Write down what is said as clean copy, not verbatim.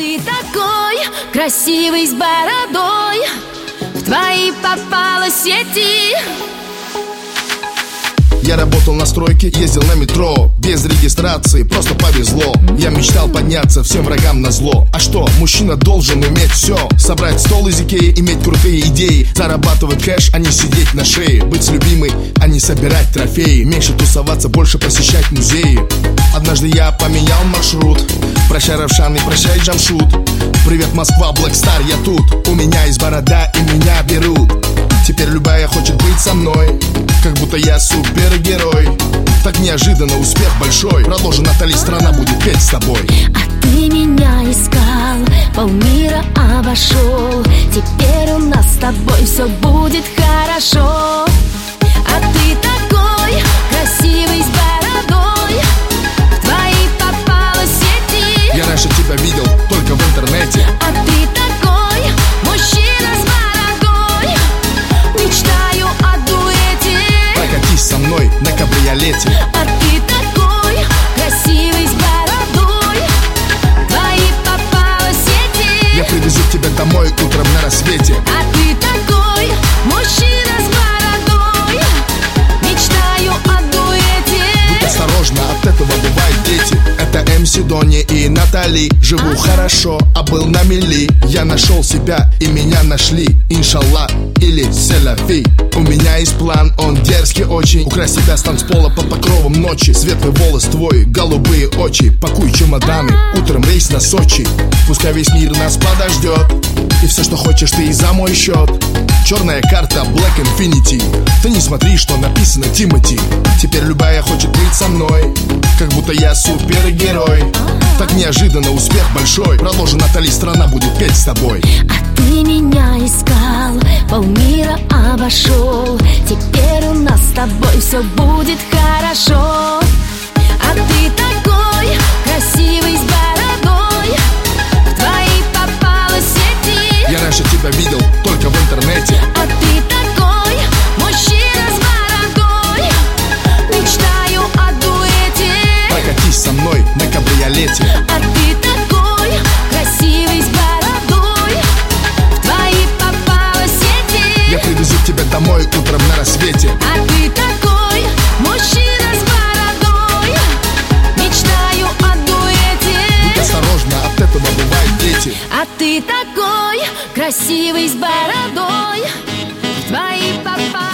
ты такой красивый с бородой, в твои попала сети. Я работал на стройке, ездил на метро, без регистрации, просто повезло. Я мечтал подняться всем врагам назло. А что, мужчина должен уметь все: собрать стол из Икеи, иметь крутые идеи, зарабатывать кэш, а не сидеть на шее, быть с любимой, а не собирать трофеи, меньше тусоваться, больше посещать музеи. Однажды я поменял маршрут. Прощай, Равшан, и прощай, Джамшут. Привет, Москва, Блэкстар, я тут. У меня есть борода, и меня берут. Теперь любая хочет быть со мной, как будто я супергерой. Так неожиданно успех большой. Продолжи, Натали, страна будет петь с тобой. А ты меня искал, полмира обошел. Теперь у нас с тобой все будет хорошо. А ты такой красивый с бородой, в твои попала сети. Я раньше тебя видел только в интернете. А ты такой мужчина с бородой, мечтаю о дуэте. Прокатись со мной на кабриолете. А ты такой красивый с бородой, в твои попала сети. Я привезу тебя домой утром на рассвете. А ты такой мужчина с бородой, мечтаю о дуэте. Будь осторожна, от этого бывают дети. Это МС Дони и Натали. Живу хорошо, а был на мели. Я нашел себя и меня нашли. Иншаллах или селяфи. У меня есть план, он дерзкий очень. Украсть тебя с танцпола под покровом ночи. Светлый волос твой, голубые очи. Пакуй чемоданы, утром рейс на Сочи. Пускай весь мир нас подождет, и все, что хочешь, ты и за мой счет. Черная карта Black Infinity. Ты не смотри, что написано Тимати. Теперь любая хочет быть со мной, как будто я супергерой. Так неожиданно успех большой. Продолжи, Натали, страна будет петь с тобой. А ты меня искал, полмира обошел. Теперь у нас с тобой все будет хорошо. А ты такой красивый с бородой, в твои попала сети. Я раньше тебя видел только в интернете. А ты такой мужчина с бородой, мечтаю о дуэте. Прокатись со мной на кабриолете. А ты такой красивый с бородой, в твои попала сети. Я привезу тебя домой утром на рассвете. А ты такой мужчина с бородой, мечтаю о дуэте. Будь осторожна, от этого бывают дети. А ты такой красивый с бородой, в твои попала